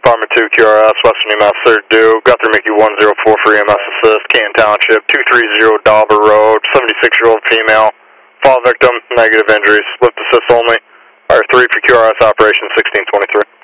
Department 2, QRS, Western EMS, 3rd due, Guthrie Mickey 104 for EMS assist, Canton Township, 230 Dauber Road, 76-year-old female, fall victim, negative injuries, lift assist only, R3 for QRS operation 1623.